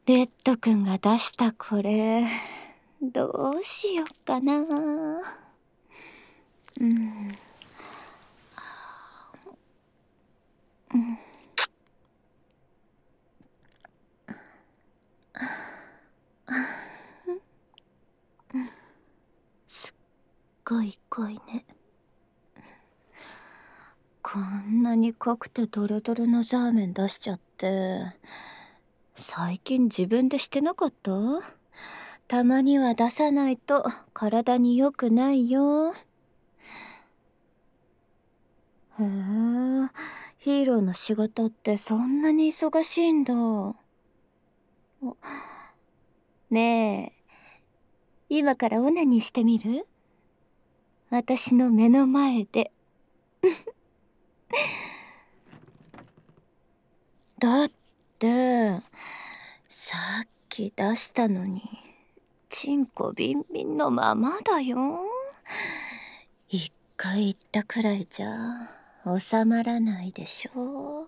レッドくんが出したこれ、どうしよっかな。すっごい濃いね。こんなに濃くてドロドロのザーメン出しちゃって、最近自分でしてなかった？たまには出さないと体に良くないよ。へえ、ヒーローの仕事ってそんなに忙しいんだ。ねえ、今からオナニーしてみる？私の目の前で。だって、さっき出したのに、チンコビンビンのままだよ。一回言ったくらいじゃ収まらないでしょ。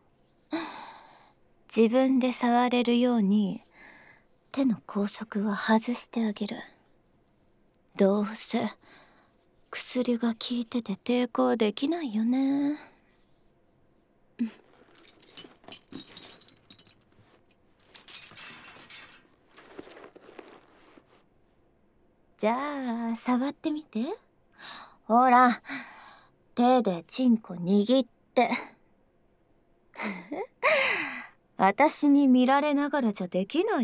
自分で触れるように手の拘束は外してあげる。どうせ薬が効いてて抵抗できないよね。じゃあ触ってみて。ほら、手でチンコ握って。私に見られながらじゃできない？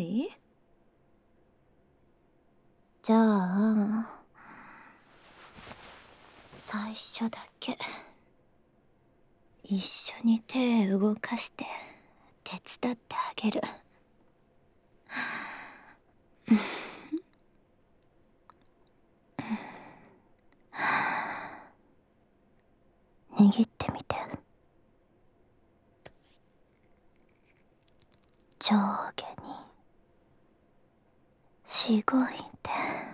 じゃあ最初だけ一緒に手動かして手伝ってあげる。握ってみて。上下にしごいて。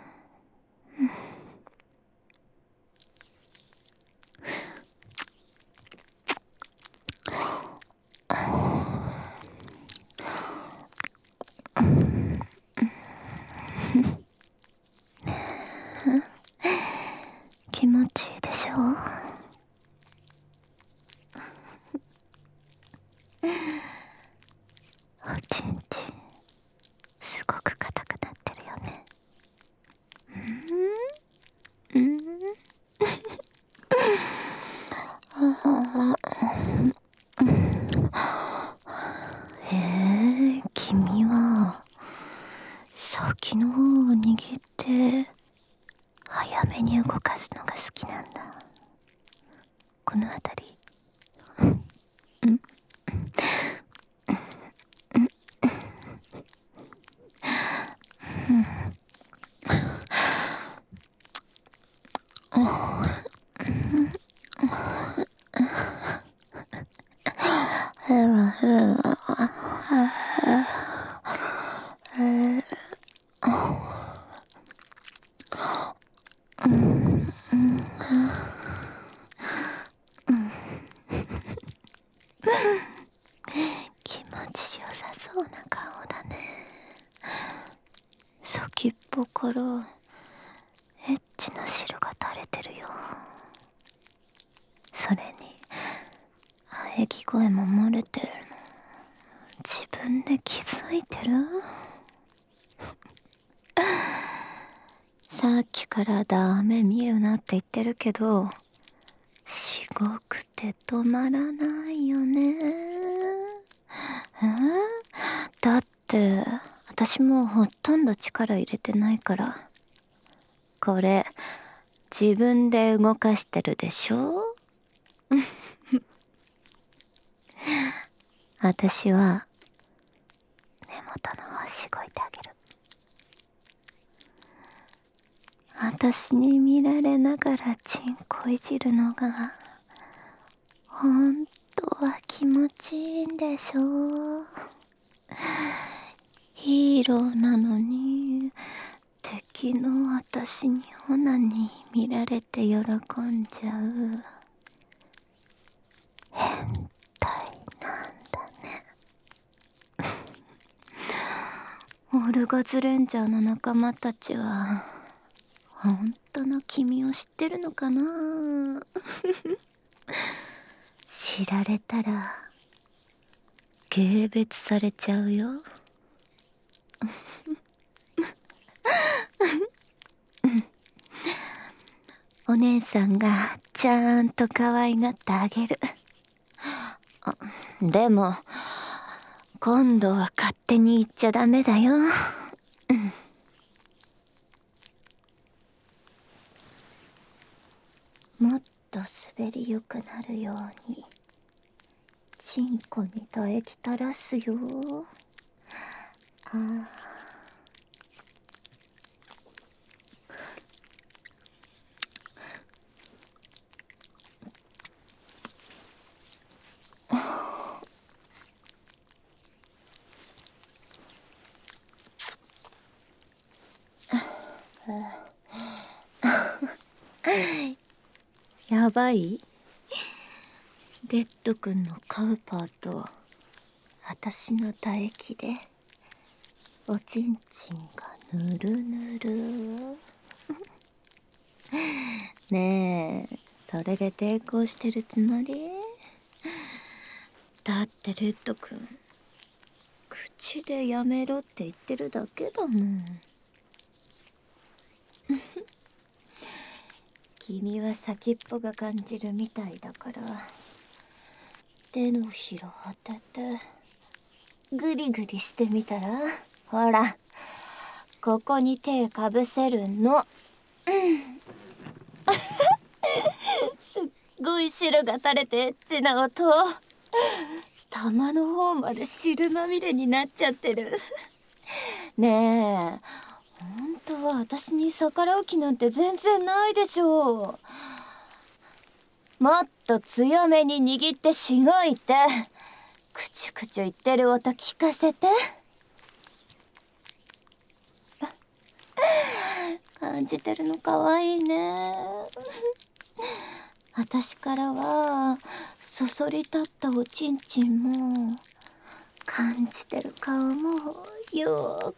気持ちいいでしょ？おちんちんすごく硬くなってるよね。君は先の方を握って早めに動かすのが好きなんだ。この辺り。気持ちよさそうな顔だね。先っぽからエッチな汁が垂れてるよ。それに喘ぎ声も漏れてるの自分で気づいてる？さっきからダメ見るなって言ってるけど、しごくて止まらないよね。だって私もうほとんど力入れてないから。これ自分で動かしてるでしょ？私は根元の方しごいてあげる。私に見られながらチンコいじるのが本当は気持ちいいんでしょ？ヒーローなのに敵の私にオナに見られて喜んじゃう変態なんだね。 オルガズレンジャーの仲間たちは本当の君を知ってるのかな。知られたら軽蔑されちゃうよ。お姉さんがちゃんと可愛がってあげる。でも今度は勝手に言っちゃダメだよ。もっと滑りよくなるようにチンコに唾液垂らすよ。やばい？レッド君のカウパーと私の唾液でおちんちんがぬるぬる。ねえ、それで抵抗してるつもり？だってレッド君口でやめろって言ってるだけだもん。君は先っぽが感じるみたいだから手のひら当ててグリグリしてみたら？ほら、ここに手かぶせるの。すっごい汁が垂れてエッチな音。玉の方まで汁まみれになっちゃってる。ねえ、本当は私に逆らう気なんて全然ないでしょう。もっと強めに握ってしごいて、くちゅくちゅ言ってる音聞かせて。感じてるのかわいいね。私からはそそり立ったおちんちんも感じてる顔もよーく見えてるよ。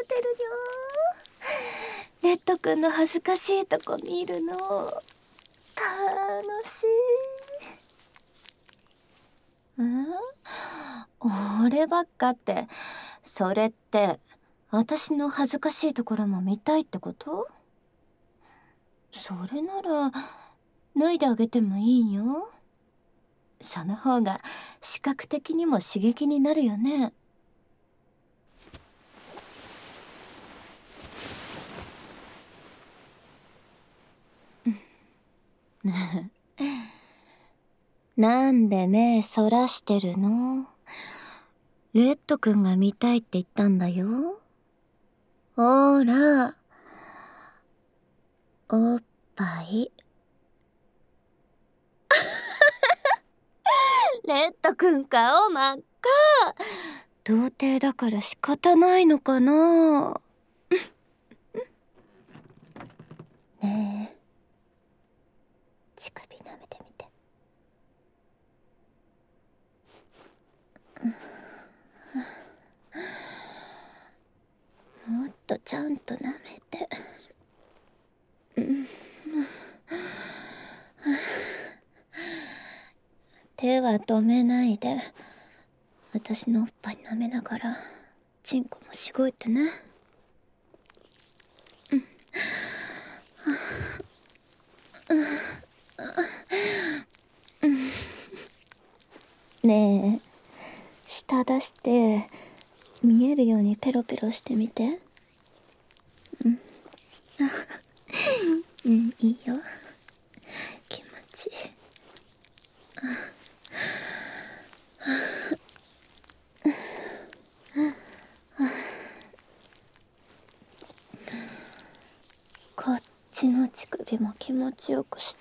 レッド君の恥ずかしいとこ見るの楽しい。俺ばっかって、それって私の恥ずかしいところも見たいってこと？それなら脱いであげてもいいよ。その方が視覚的にも刺激になるよね。なんで目そらしてるの？レッド君が見たいって言ったんだよ。ほら、おっぱい。レッド君顔真っ赤。童貞だから仕方ないのかな。ねえ、乳首舐めてみて。もっとちゃんと舐めて。手は止めないで私のおっぱい舐めながらチンコもしごいてね。ねえ、舌出して見えるようにペロペロしてみて。いいよ、気持ちいい。こっちの乳首も気持ちよくして。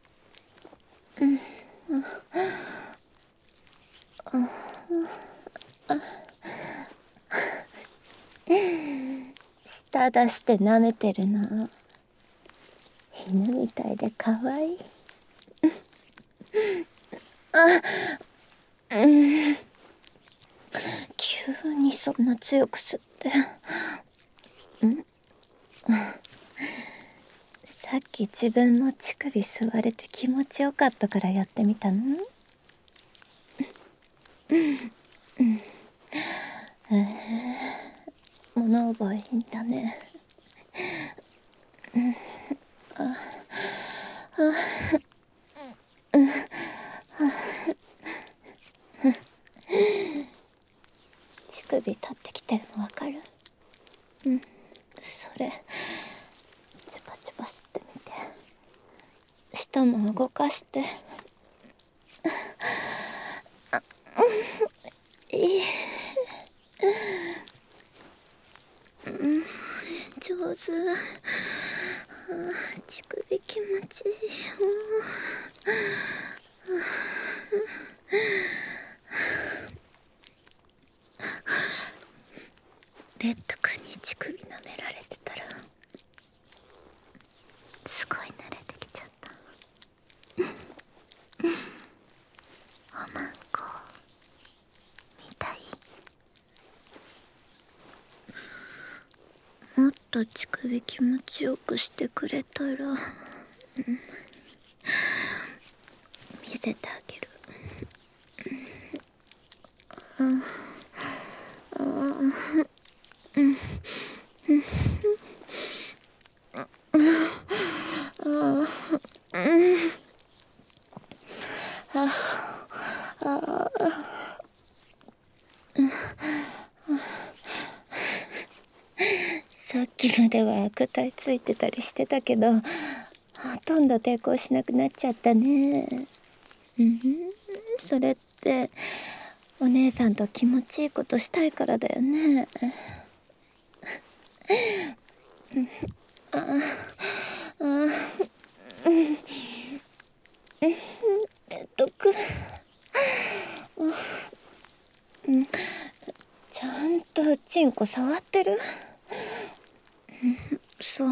舌出して舐めてるの犬みたいで可愛い。急にそんな強く吸って。さっき自分の乳首吸われて気持ちよかったからやってみたの？物覚えいいんだね。乳首立ってきてるのわかる？それチュパチュパ吸ってみて。舌も動かして。いい。上手。乳首気持ちいいよ。レッド君に乳首舐められてたらすごい慣れてきちゃった。おまんこ見たい？もっと乳首気持ちよくしてくれたら、見せてあげる。さっきまでは悪態ついてたりしてたけど、ほとんど抵抗しなくなっちゃったね。それってお姉さんと気持ちいいことしたいからだよね。毒。ちゃんとチンコ触ってる？そう。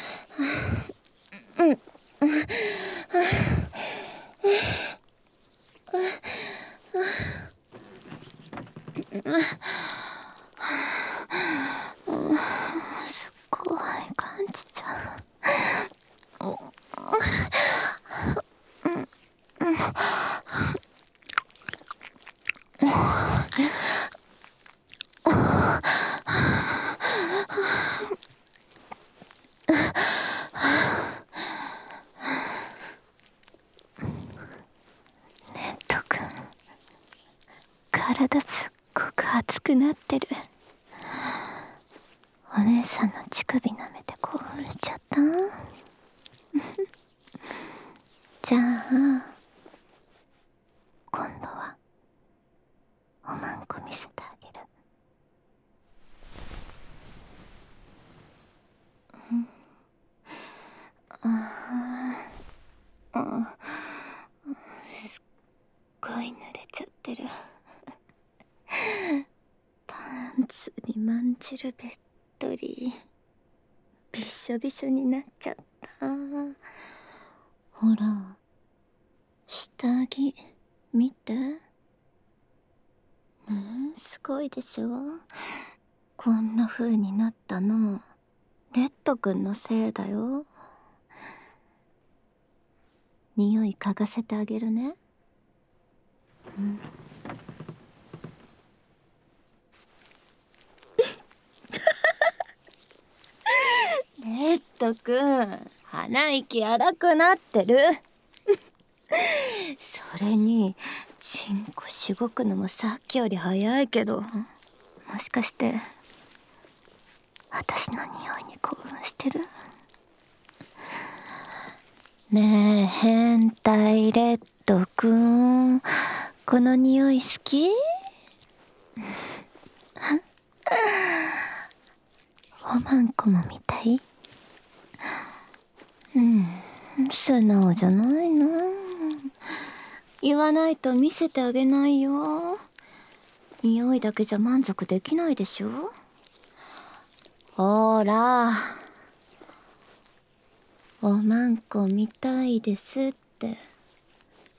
すっごい感じちゃう。レッド君、体すっごく熱くなってる。お姉さんの乳首舐めて興奮しちゃった？じゃあ今度はおまんこ見せてあげる。すっごい濡れちゃってる。パンツにまんじるべっとり。びっしょびしょになっちゃった。ほら、下着見て。すごいでしょ？こんな風になったのレッド君のせいだよ。匂い嗅がせてあげるね。レッド君、鼻息荒くなってる。それにチンコしごくのもさっきより早いけど、もしかして私の匂いに興奮してる？ねえ変態レッド君、この匂い好き？おまんこも見たい？素直じゃないの。言わないと見せてあげないよ。匂いだけじゃ満足できないでしょ。ほら、おまんこ見たいですって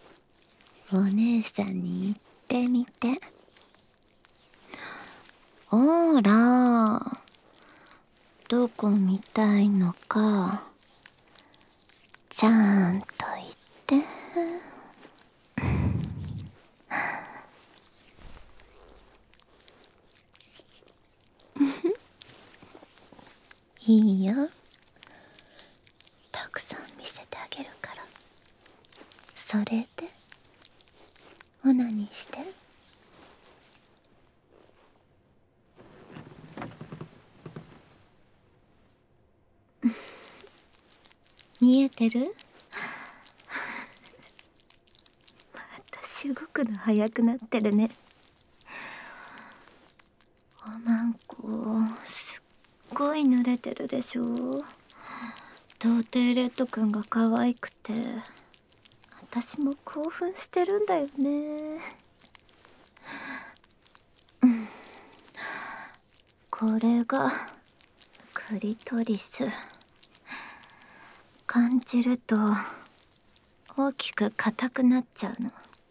お姉さんに言ってみて。 ほら、どこ見たいのかちゃんと言って。いいよ、たくさん見せてあげるから。それでオナニーして。見えてる？私動くの早くなってるね。おまんこすっごい濡れてるでしょ。童貞レッドくんが可愛くて私も興奮してるんだよね。これがクリトリス。感じると大きく硬くなっちゃうの。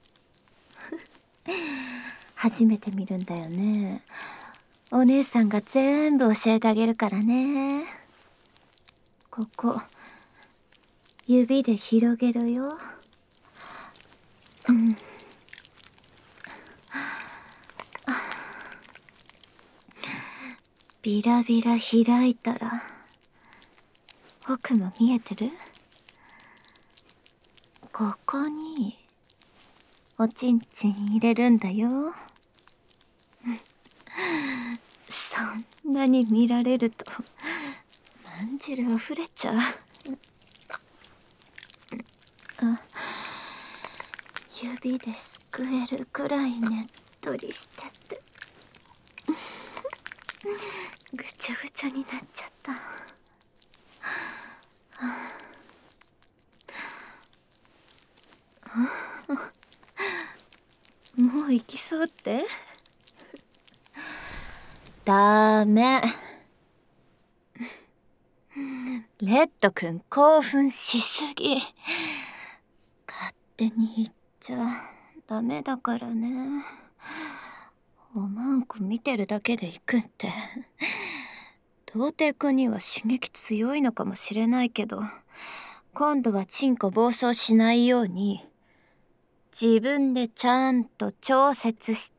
初めて見るんだよね。お姉さんが全部教えてあげるからね。ここ指で広げるよ。ビラビラ開いたら奥も見えてる？ここにおちんちん入れるんだよ。そんなに見られるとまんじる溢れちゃう。指ですくえるくらいねっとりしててぐちゃぐちゃになっちゃった。もう行きそうって？ダメ。レッドくん興奮しすぎ。勝手に言っちゃダメだからね。おまんこ見てるだけで行くって。童貞くんには刺激強いのかもしれないけど、今度はチンコ暴走しないように自分でちゃんと調節して。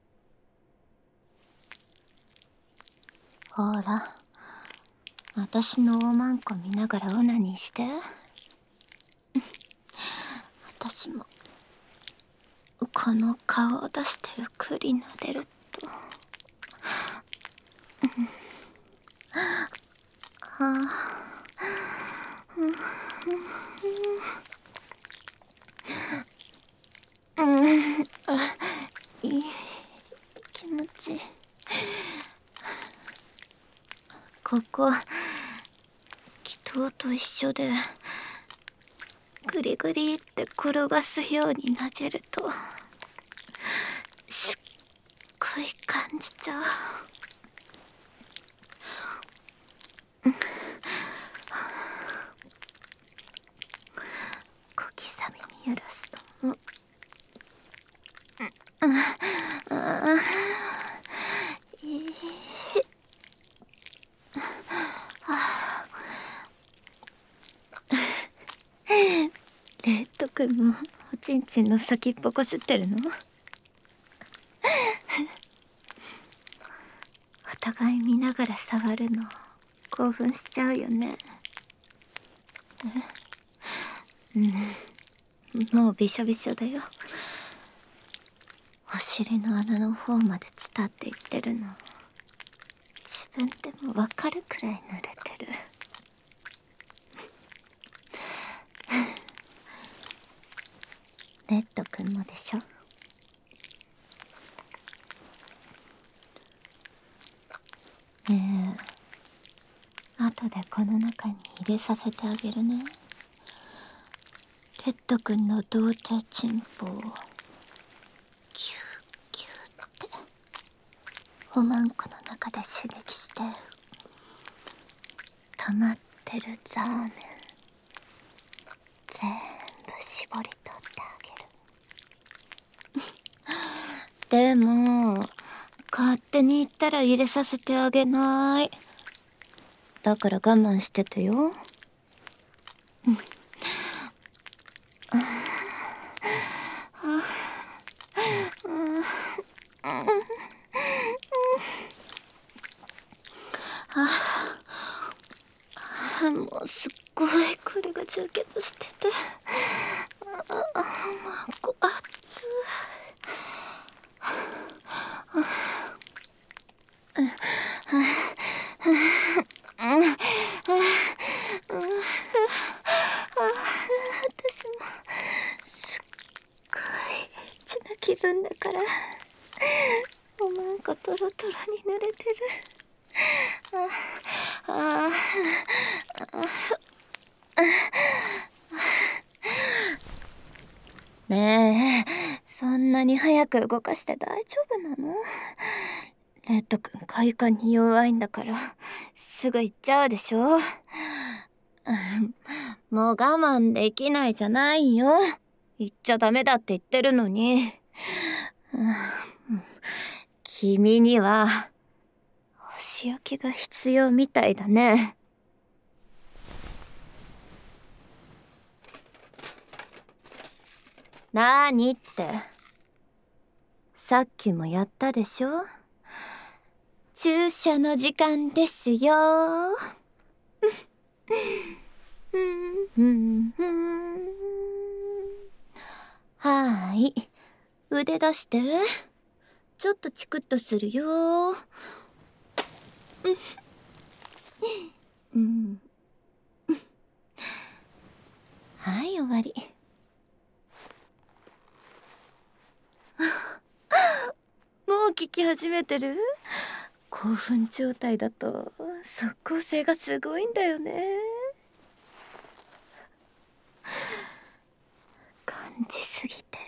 ほら、私のおまんこ見ながらオナニーして。私もこの顔を出してるクリ撫でるといい気持ちいい。ここ祈祷と一緒でグリグリって転がすように撫でるとすっごい感じちゃう。小刻みに揺らすとレッドくんもおちんちんの先っぽこすってるの？お互い見ながら触るの興奮しちゃうよね。もうびしょびしょだよ。お尻の穴の方まで伝っていってるの自分でもわかるくらい濡れてる。レッドくんもでしょ。ねえ、後でこの中に入れさせてあげるね。レッドくんの童貞チンポをキューキューっておまんこの中で刺激して溜まってるザーメン全部絞り取ってあげる。でも勝手に言ったら入れさせてあげない。だから我慢しててよ。もうすっごいこれが充血してて、こ熱い。私もすっごいエッチな気分だから、おまんこトロトロに濡れてる。ねえ、そんなに早く動かして大丈夫なの？レッド君快感に弱いんだからすぐ行っちゃうでしょ。もう我慢できないじゃないよ。行っちゃダメだって言ってるのに。君にはお仕置きが必要みたいだね。なーにって。さっきもやったでしょ。注射の時間ですよ。はーい、腕出して。ちょっとチクッとするよ。はい、終わり。もう聞き始めてる？興奮状態だと即効性がすごいんだよね。感じすぎて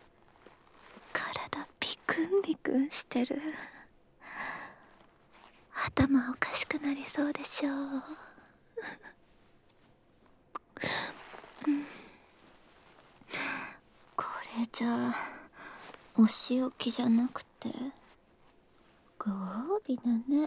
体ビクンビクンしてる。頭おかしくなりそうでしょ。これじゃお仕置きじゃなくてご褒美だね。